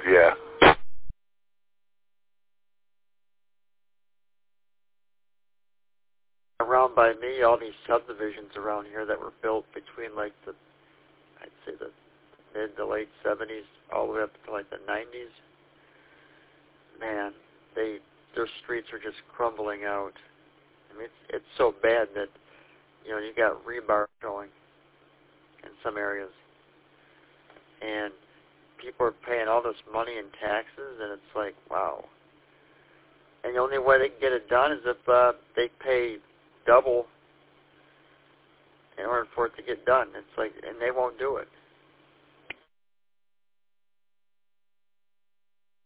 Yeah. Around by me, all these subdivisions around here that were built between like I'd say the mid to late 70s, all the way up to like the 90s. Man, their streets are just crumbling out. I mean, it's so bad that, you know, you got rebar showing in some areas. And people are paying all this money in taxes, and it's like, wow. And the only way they can get it done is if they pay double in order for it to get done. It's like, and they won't do it.